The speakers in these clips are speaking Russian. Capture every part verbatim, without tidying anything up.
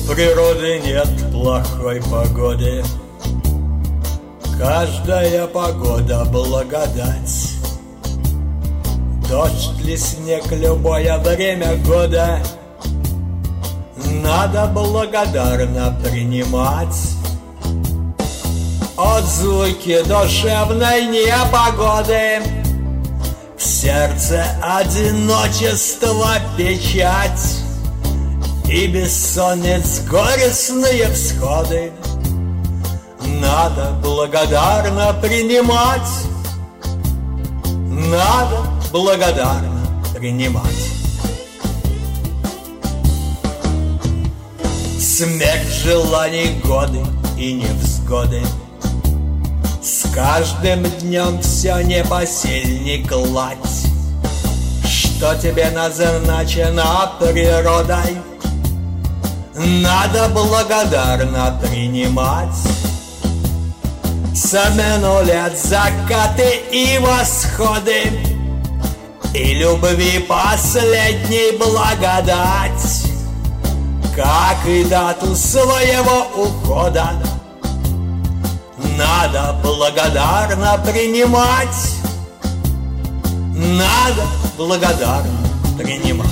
природы нет плохой погоды. Каждая погода благодать. Дождь ли, снег, любое время года надо благодарно принимать. От звуки душевной непогоды в сердце одиночество печать и бессонниц горестные всходы надо благодарно принимать. Надо благодарно принимать. Смерть, желаний, годы и невзгоды с каждым днем все непосильней кладь. Что тебе назначено природой, надо благодарно принимать. Смену лет, закаты и восходы и любви последней благодать, как и дату своего ухода надо благодарно принимать. Надо благодарно принимать.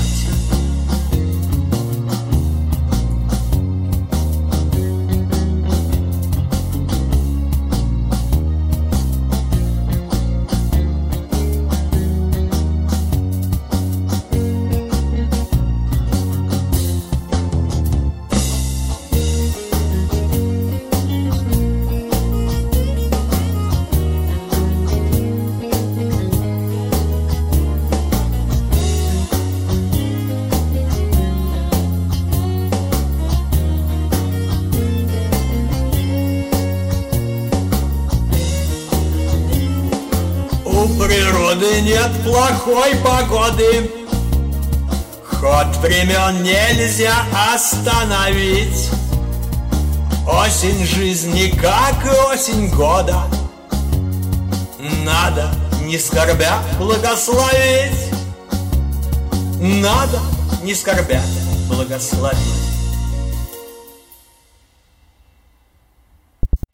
У природы нет плохой погоды, ход времен нельзя остановить. Осень жизни, как и осень года, надо, не скорбя, благословить. Надо, не скорбя, благословить.